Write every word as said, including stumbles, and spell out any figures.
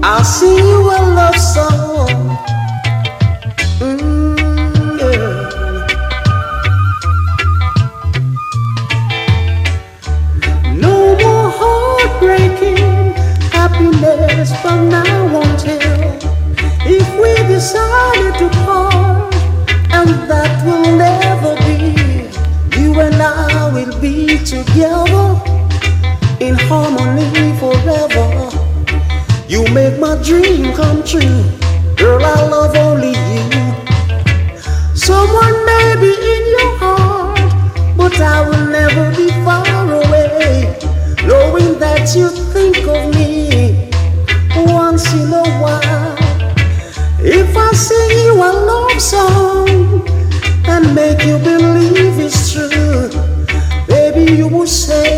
I'll sing you a love song. Mm, yeah. No more heartbreaking happiness from now until if we decided to part, and that will never be. You and I will be together in harmony forever. You make my dream come true. Girl, I love only you. Someone may be in your heart, but I will never be far away, knowing that you think of me once in a while. If I sing you a love song and make you believe it's true, baby, you will say